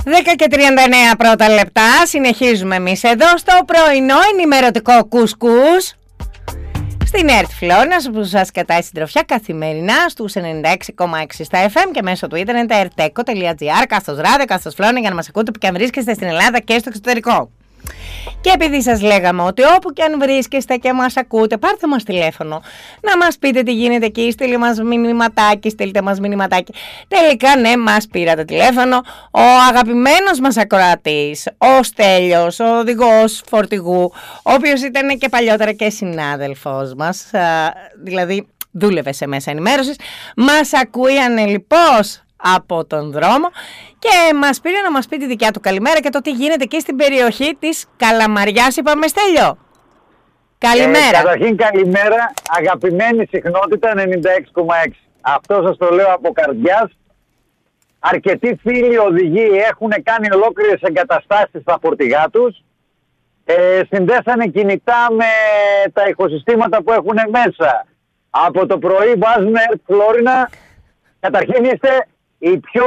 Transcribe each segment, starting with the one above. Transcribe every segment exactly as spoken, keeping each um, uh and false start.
δέκα και τριάντα εννέα πρώτα λεπτά. Συνεχίζουμε εμείς εδώ στο πρωινό ενημερωτικό κουσκούς στην ΕΡΤ Φλόρινας, που σας κατάει συντροφιά καθημερινά στους ενενήντα έξι κόμμα έξι στα εφ εμ και μέσω του ίντερνετ ερτέκο τελεία τζι άρ, κάθος ράδιο, κάθος Φλόρινα, για να μας ακούτε που και αν βρίσκεστε στην Ελλάδα και στο εξωτερικό. Και επειδή σας λέγαμε ότι όπου και αν βρίσκεστε και μας ακούτε, πάρτε μας τηλέφωνο να μας πείτε τι γίνεται εκεί, στείλτε μας μηνυματάκι, στείλτε μας μηνυματάκι. Τελικά ναι, μας πήρατε τηλέφωνο. Ο αγαπημένος μας ακροατής, ο Στέλιος, ο οδηγός φορτηγού, ο οποίος ήταν και παλιότερα και συνάδελφός μας, δηλαδή δούλευε σε μέσα ενημέρωσης, μας ακούει ανελιπώς από τον δρόμο και μας πήρε να μας πει τη δικιά του καλημέρα και το τι γίνεται εκεί στην περιοχή της Καλαμαριάς. Είπαμε, Στέλιο, καλημέρα. Ε, καταρχήν καλημέρα, αγαπημένη συχνότητα ενενήντα έξι κόμμα έξι. Αυτό σας το λέω από καρδιάς. Αρκετοί φίλοι οδηγοί έχουν κάνει ολόκληρες εγκαταστάσεις στα φορτηγά τους. Ε, συνδέσανε κινητά με τα ηχοσυστήματα που έχουν μέσα. Από το πρωί βάζουν ΕΡΤ Φλόρινα. Καταρχήν είστε η πιο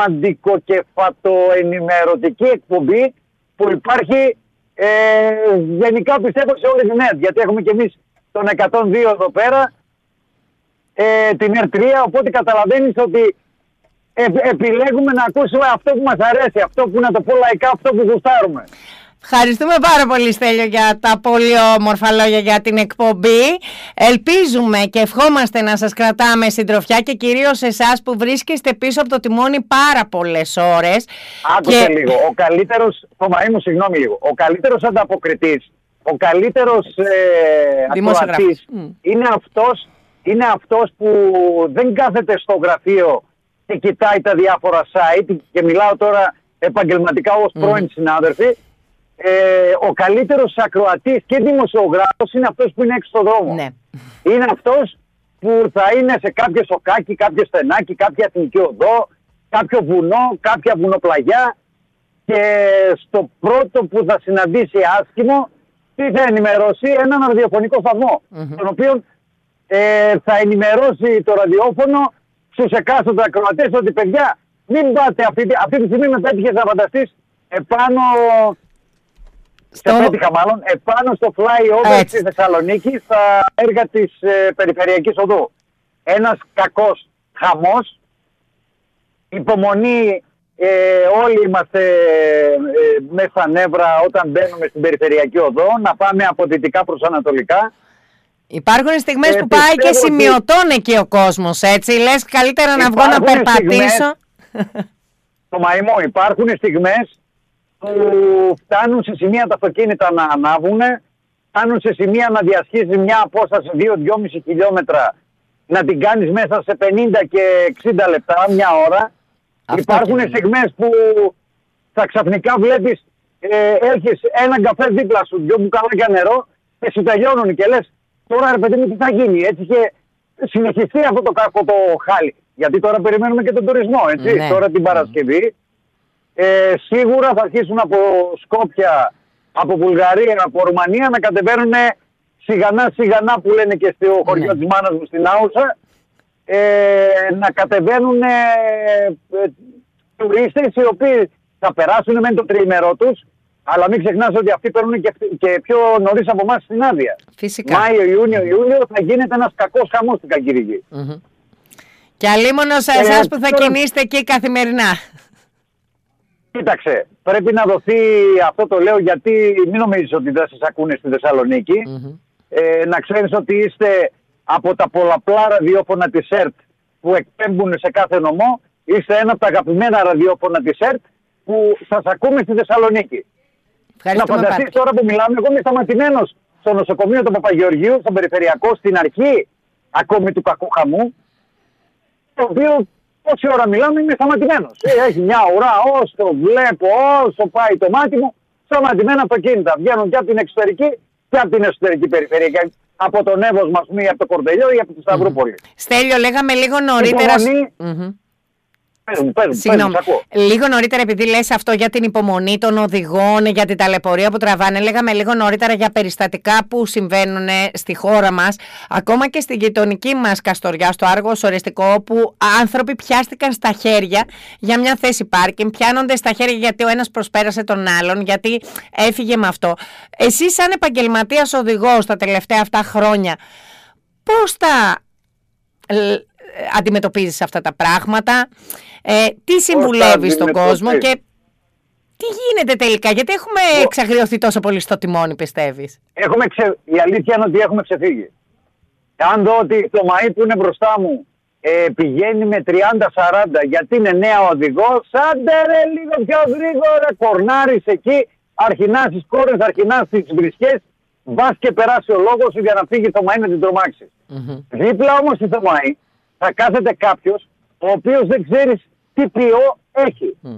ρομαντικοκεφατοενημερωτική εκπομπή που υπάρχει ε, γενικά, πιστεύω, σε όλη την ΕΡΤ. Γιατί έχουμε και εμείς τον εκατόν δύο εδώ πέρα, ε, την ΕΡΤ τρία, οπότε καταλαβαίνεις ότι ε, επιλέγουμε να ακούσουμε αυτό που μας αρέσει, αυτό που, να το πω λαϊκά, αυτό που γουστάρουμε. Ευχαριστούμε πάρα πολύ, Στέλιο, για τα πολύ όμορφα λόγια για την εκπομπή. Ελπίζουμε και ευχόμαστε να σας κρατάμε συντροφιά και κυρίως εσάς που βρίσκεστε πίσω από το τιμόνι πάρα πολλές ώρες. Άκουσε και... λίγο. Ο καλύτερος, το μαΐ μου, συγγνώμη λίγο. Ο καλύτερος ανταποκριτής, ο καλύτερος ε, ακροατής mm. είναι αυτός, είναι αυτός που δεν κάθεται στο γραφείο και κοιτάει τα διάφορα site, και μιλάω τώρα επαγγελματικά ως mm. πρώην συνάδελφοι. Ε, ο καλύτερος ακροατής και δημοσιογράφος είναι αυτός που είναι έξω στον δρόμο. Ναι. Είναι αυτός που θα είναι σε κάποιο σοκάκι, κάποιο στενάκι, κάποια εθνική οδό, κάποιο βουνό, κάποια βουνοπλαγιά, και στο πρώτο που θα συναντήσει άσχημο, τι θα ενημερώσει? Έναν ραδιοφωνικό σταθμό, mm-hmm. τον οποίο ε, θα ενημερώσει το ραδιόφωνο στους εκάστοτε ακροατές ότι, παιδιά, μην πάτε αυτή, αυτή τη στιγμή, μετά έτυχες να φανταστείς επάνω... Στο... Σε πέτυχα μάλλον, επάνω στο flyover στη Θεσσαλονίκη, στα έργα της ε, Περιφερειακής Οδού. Ένας κακός χαμός, υπομονή, ε, όλοι είμαστε ε, μέσα στα νεύρα όταν μπαίνουμε στην Περιφερειακή Οδό, να πάμε από δυτικά προς ανατολικά. Υπάρχουν στιγμές ε, που πάει και σημειωτών ότι... εκεί ο κόσμος, έτσι, λες καλύτερα να βγω να περπατήσω. Το μαϊμό, υπάρχουν στιγμές που φτάνουν σε σημεία τα αυτοκίνητα να ανάβουν, φτάνουν σε σημεία να διασχίσεις μια απόσταση δύο με δυόμισι χιλιόμετρα, να την κάνεις μέσα σε πενήντα και εξήντα λεπτά, μια ώρα. Αυτό. Υπάρχουν στιγμές που θα ξαφνικά βλέπεις, ε, έχεις έναν καφέ δίπλα σου, δυο μπουκαλάκια νερό και σου τελειώνουν και λες, τώρα ρε παιδί μου τι θα γίνει? Έτσι και συνεχιστεί αυτό το κακό το χάλι. Γιατί τώρα περιμένουμε και τον τουρισμό, έτσι, ναι. Τώρα την Παρασκευή. Ε, σίγουρα θα αρχίσουν από Σκόπια, από Βουλγαρία, από Ρουμανία να κατεβαίνουν σιγανά σιγανά, που λένε και στο χωριό ναι. της μάνας μου στην Άουσα, ε, να κατεβαίνουν ε, ε, τουρίστες οι οποίοι θα περάσουν με το τριήμερό τους, αλλά μην ξεχνάς ότι αυτοί παίρνουν και, και πιο νωρίς από εμάς στην άδεια. Φυσικά. Μάιο, Ιούνιο, Ιούλιο θα γίνεται ένας κακός χαμός στην Κακυρική. Mm-hmm. Και αλίμονο σε εσάς ε, που θα τώρα... κινείστε εκεί καθημερινά. Κοίταξε, πρέπει να δοθεί, αυτό το λέω γιατί μην νομίζεις ότι δεν σας ακούνε στη Θεσσαλονίκη. Mm-hmm. Ε, να ξέρεις ότι είστε από τα πολλαπλά ραδιόφωνα της ΕΡΤ που εκπέμπουν σε κάθε νομό, είστε ένα από τα αγαπημένα ραδιόφωνα της ΕΡΤ που σας ακούμε στη Θεσσαλονίκη. Να φανταστείς τώρα που μιλάμε, εγώ είμαι σταματημένος στο νοσοκομείο του Παπαγεωργίου, στον Περιφερειακό, στην αρχή ακόμη του κακού χαμού, το οποίο... Όση ώρα μιλάμε είμαι σταματημένος. Έχει μια ουρά, όσο βλέπω, όσο πάει το μάτι μου, σταματημένα αυτοκίνητα. Βγαίνουν και από την εξωτερική και από την εσωτερική περιφέρεια. Από τον Εύωσμα, ή από το Κορδελιό ή από τη Σταυρούπολη. Mm-hmm. Στέλιο, λέγαμε λίγο νωρίτερα. Υπομονή, mm-hmm. Συγγνώμη. Λίγο νωρίτερα, επειδή λες αυτό για την υπομονή των οδηγών, για την ταλαιπωρία που τραβάνε, λέγαμε λίγο νωρίτερα για περιστατικά που συμβαίνουν στη χώρα μας, ακόμα και στη γειτονική μας Καστοριά, στο Άργος Οριστικό, όπου άνθρωποι πιάστηκαν στα χέρια για μια θέση πάρκινγκ, πιάνονται στα χέρια γιατί ο ένας προσπέρασε τον άλλον, γιατί έφυγε με αυτό. Εσύ, σαν επαγγελματίας οδηγός τα τελευταία αυτά χρόνια, πώς τα αντιμετωπίζεις αυτά τα πράγματα, ε, τι συμβουλεύεις στον κόσμο και τι γίνεται τελικά, γιατί έχουμε oh. εξαγριωθεί τόσο πολύ στο τιμόνι, πιστεύεις? Έχουμε ξε... Η αλήθεια είναι ότι έχουμε ξεφύγει. Αν δω ότι το Μαΐ που είναι μπροστά μου ε, πηγαίνει με τριάντα σαράντα γιατί είναι νέα οδηγός, άντε ρε λίγο πιο γρήγορα, κορνάρεις εκεί, αρχινάς τις κόρες, αρχινάς τις βρισκές, μπας και περάσει ο λόγος σου για να φύγει το Μαΐ να την τρομάξεις. Mm-hmm. Δίπλα όμως στη Μαΐ θα κάθεται κάποιος ο οποίος δεν ξέρεις τι ποιό έχει. Mm.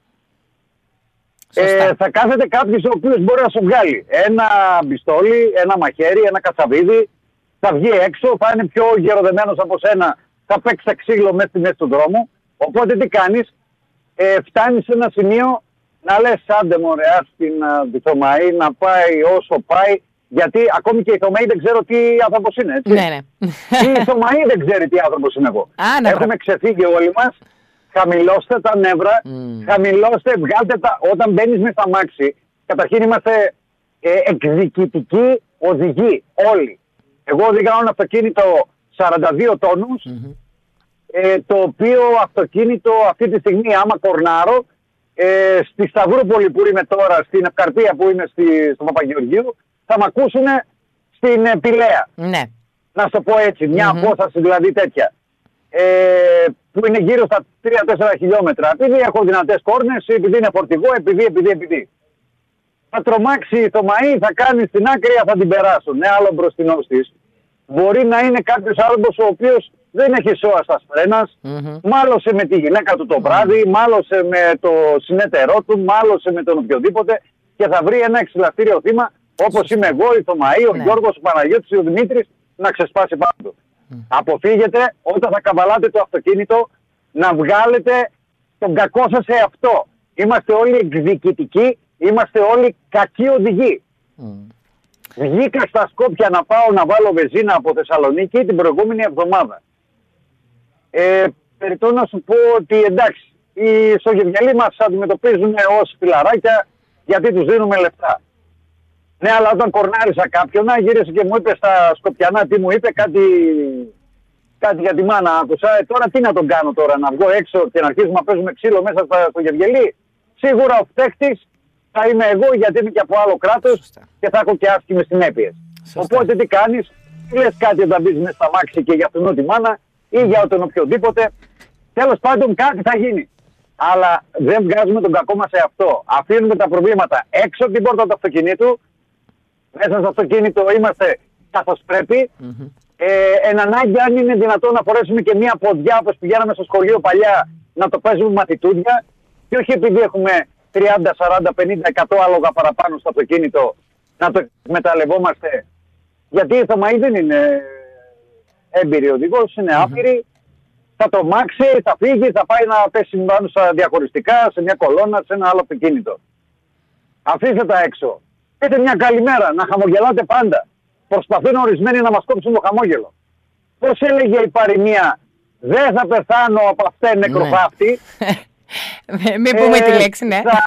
Ε, θα κάθεται κάποιος ο οποίος μπορεί να σου βγάλει ένα μπιστόλι, ένα μαχαίρι, ένα κατσαβίδι, θα βγει έξω, θα είναι πιο γεροδεμένος από σένα, θα παίξει ξύλο μέσα στη μέση του δρόμου. Οπότε τι κάνεις, ε, φτάνεις σε ένα σημείο να λες άντε μωρέ, ας την Θωμαή να πάει όσο πάει, γιατί ακόμη και η Θωμαή δεν ξέρω τι άνθρωπος είναι, έτσι. Ναι, ναι. Η Θωμαή δεν ξέρει τι άνθρωπος είμαι εγώ. Α, ναι, έχουμε ξεφύγει όλοι μας. Χαμηλώστε τα νεύρα, mm. χαμηλώστε, βγάλτε τα. Όταν μπαίνεις με στα μάξι, καταρχήν είμαστε ε, εκδικητικοί οδηγοί, όλοι. Εγώ οδηγάω ένα αυτοκίνητο σαράντα δύο τόνους, mm-hmm. ε, το οποίο αυτοκίνητο αυτή τη στιγμή, άμα κορνάρω, ε, στη Σταυρούπολη που είμαι τώρα, στην Ευκαρπία που είμαι στη, στο Παπαγεωργίου, θα μ' ακούσουν στην ε, Πηλαία. Ναι. Να σου πω έτσι, μια mm-hmm. απόσταση δηλαδή τέτοια. Ε, που είναι γύρω στα τρία τέσσερα χιλιόμετρα. Επειδή έχω δυνατές κόρνες, επειδή είναι φορτηγό, επειδή, επειδή, επειδή. Θα τρομάξει το Μαΐ, θα κάνει στην άκρη, θα την περάσουν. Ναι, άλλο μπροστινός της. Μπορεί να είναι κάποιος άνθρωπος ο οποίος δεν έχει σώα στα φρένας, mm-hmm. μάλωσε με τη γυναίκα του το βράδυ, mm-hmm. μάλωσε με το συνεταιρό του, μάλωσε με τον οποιοδήποτε και θα βρει ένα εξυλαστήριο θύμα όπως είμαι εγώ, η Θωμαή, ο ναι. Γιώργος, ο Παναγιώτης, ο Δημήτρης, να ξεσπάσει πάνω του. Mm. Αποφύγετε όταν θα καβαλάτε το αυτοκίνητο να βγάλετε τον κακό σας εαυτό. Είμαστε όλοι εκδικητικοί, είμαστε όλοι κακοί οδηγοί. Mm. Βγήκα στα Σκόπια να πάω να βάλω βενζίνα από Θεσσαλονίκη την προηγούμενη εβδομάδα. Ε, περιττώ να σου πω ότι εντάξει, οι στο Γευγελί μας αντιμετωπίζουν ως φιλαράκια γιατί τους δίνουμε λεφτά. Ναι, αλλά όταν κορνάρισα κάποιον, γύρισε και μου είπε στα Σκοπιανά τι μου είπε, κάτι, κάτι για τη μάνα άκουσα. Ε, τώρα τι να τον κάνω τώρα, να βγω έξω και να αρχίσουμε να παίζουμε ξύλο μέσα στο Γευγελί. Σίγουρα ο φταίχτης θα είμαι εγώ γιατί είμαι και από άλλο κράτος και θα έχω και άσχημες συνέπειες. Οπότε τι κάνεις, λες κάτι όταν μπεις μέσα στα μάξι και για αυτόν τη μάνα ή για τον οποιοδήποτε. Τέλος πάντων κάτι θα γίνει. Αλλά δεν βγάζουμε τον κακό μας σε αυτό. Αφήνουμε τα προβλήματα έξω από την πόρτα του αυτοκινήτου. Μέσα στο αυτοκίνητο είμαστε καθώς πρέπει. Mm-hmm. Ε, εν ανάγκη, αν είναι δυνατόν να φορέσουμε και μία ποδιά όπως πηγαίναμε στο σχολείο παλιά, να το παίζουμε μαθητούδια. Και όχι επειδή έχουμε τριάντα, σαράντα, πενήντα, εκατό άλογα παραπάνω στο αυτοκίνητο να το εκμεταλλευόμαστε. Γιατί η Θωμαή δεν είναι έμπειρη οδηγός, είναι άπειρη. Mm-hmm. Θα το μάξει, θα φύγει, θα πάει να πέσει πάνω στα διαχωριστικά, σε μια κολόνα, σε ένα άλλο αυτοκίνητο. Αφήστε τα έξω. Έχετε μια καλημέρα, να χαμογελάτε πάντα. Προσπαθούν ορισμένοι να μας κόψουν το χαμόγελο. Πώς έλεγε η παροιμία, δεν θα πεθάνω από αυτέ νεκροφάφτη. Μην πούμε τη λέξη, ναι. Θα...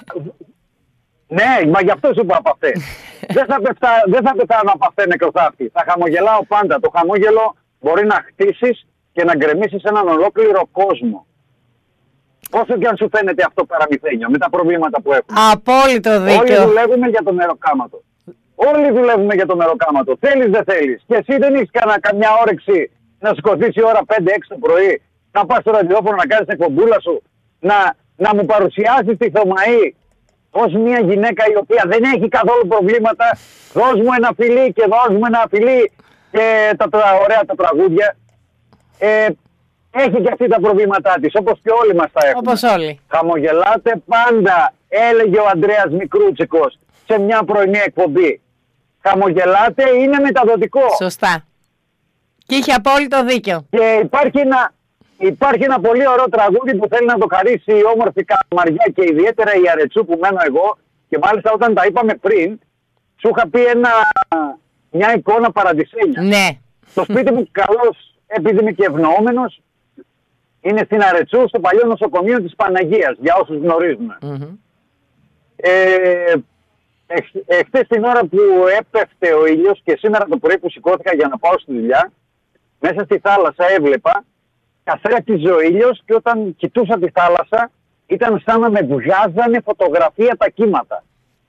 Ναι, μα γι' αυτό σου είπα από αυτέ. δεν, θα πεθα... δεν θα πεθάνω από αυτέ νεκροφάφτη. Θα χαμογελάω πάντα. Το χαμόγελο μπορεί να χτίσεις και να γκρεμίσεις έναν ολόκληρο κόσμο. Όσο και αν σου φαίνεται αυτό παραμυθένιο, με τα προβλήματα που έχουμε. Απόλυτο δίκιο. Όλοι δουλεύουμε για το μεροκάματο. Όλοι δουλεύουμε για το μεροκάματο. Θέλεις δεν θέλεις. Και εσύ δεν έχεις κανένα, καμιά όρεξη να σηκωθείς η ώρα πέντε έξι το πρωί, να πας στο ραδιόφωνο να κάνεις την εκπομπούλα σου, να, να μου παρουσιάσεις τη Θωμαή ως μια γυναίκα η οποία δεν έχει καθόλου προβλήματα. Δώσ' μου ένα φιλί και δώσ' μου ένα φιλί και τα, τα ωραία τα τραγούδια. Ε, Έχει και αυτή τα προβλήματά της, όπως και όλοι μας τα έχουμε. Όπως όλοι. Χαμογελάτε πάντα, έλεγε ο Ανδρέας Μικρούτσικος σε μια πρωινή εκπομπή. Χαμογελάτε, είναι μεταδοτικό. Σωστά. Και είχε απόλυτο δίκιο. Και υπάρχει ένα, Υπάρχει ένα πολύ ωραίο τραγούδι που θέλει να το χαρίσει η όμορφη Καλαμαριά και ιδιαίτερα η Αρετσού που μένω εγώ. Και μάλιστα όταν τα είπαμε πριν, σου είχα πει ένα, μια εικόνα παραδεισένια. Ναι. Το σπίτι μου καλώς, επειδή είμαι και ευνοούμενος, είναι στην Αρετσού, στο παλιό νοσοκομείο της Παναγίας, για όσους γνωρίζουμε. Mm-hmm. Ε, Εχθές την ώρα που έπεφτε ο ήλιος και σήμερα το πρωί που σηκώθηκα για να πάω στη δουλειά, μέσα στη θάλασσα έβλεπα καθρέφτιζε ο ήλιος και όταν κοιτούσα τη θάλασσα ήταν σαν να με βγάζανε φωτογραφία τα κύματα.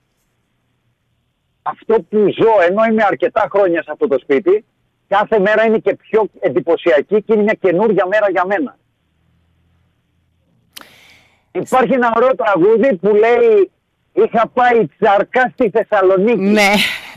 Αυτό που ζω, ενώ είμαι αρκετά χρόνια σε αυτό το σπίτι, κάθε μέρα είναι και πιο εντυπωσιακή και είναι μια καινούργια μέρα για μένα. Υπάρχει ένα ωραίο τραγούδι που λέει «Είχα πάει τσαρκά στη Θεσσαλονίκη». Ναι.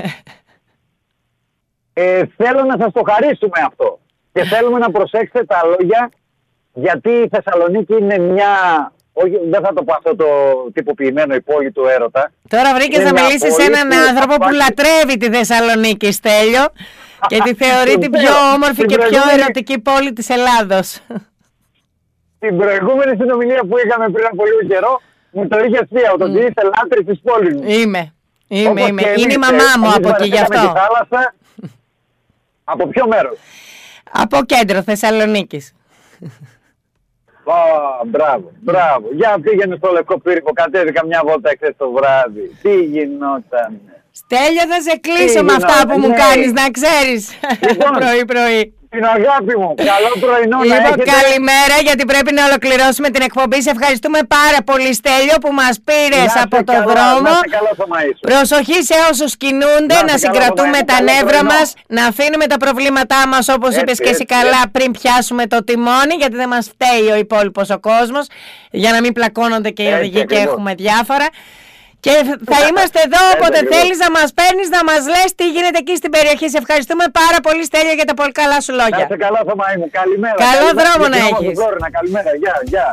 Ε, θέλω να σας το χαρίσουμε αυτό. Και θέλουμε να προσέξετε τα λόγια, γιατί η Θεσσαλονίκη είναι μια... Όχι, δεν θα το πω αυτό το τυποποιημένο υπόλοιπο του έρωτα. Τώρα βρήκες να μιλήσεις σε έναν άνθρωπο που λατρεύει τη Θεσσαλονίκη, Στέλιο, και τη θεωρεί την πιο όμορφη και πιο ερωτική πόλη της Ελλάδος. Την προηγούμενη συνομιλία που είχαμε πριν από λίγο καιρό, μου το είχες πει, ότι mm. είσαι λάτρης της πόλης μου. Είμαι, είμαι, είμαι. Είναι η μαμά μου από εκεί γι' αυτό. Θάλασσα, από ποιο μέρος? Από κέντρο Θεσσαλονίκης. Ω, μπράβο, μπράβο. Για πήγαινε στο Λευκό Πύργο, κατέβηκα μια βόλτα εχθές το βράδυ. Τι γινόταν? Στέλιο, θα σε κλείσω με αυτά που μου ναι. κάνεις, να ξέρεις. Λοιπόν, πρωί-πρωί. Την αγάπη μου, καλό πρωινό να λοιπόν, έχετε. Καλημέρα, γιατί πρέπει να ολοκληρώσουμε την εκπομπή. Σε ευχαριστούμε πάρα πολύ, Στέλιο, που μας πήρες από το καλά, δρόμο. καλά, προσοχή σε όσους κινούνται, να, να συγκρατούμε τα νεύρα μας, να αφήνουμε τα προβλήματά μας, όπως είπες και εσύ καλά, έτσι. Πριν πιάσουμε το τιμόνι, γιατί δεν μας φταίει ο υπόλοιπος ο κόσμος, για να μην πλακώνονται και οι οδηγοί και έχουμε διάφορα. Και θα είμαστε εδώ όποτε θέλεις να μας παίρνεις, να μας λες τι γίνεται εκεί στην περιοχή. Σε ευχαριστούμε πάρα πολύ, Στέλιο, για τα πολύ καλά σου λόγια. Να είσαι καλά, Θωμαή μου. Καλημέρα. Καλό καλημέρα. δρόμο να έχεις. Καλημέρα. Γεια, γεια.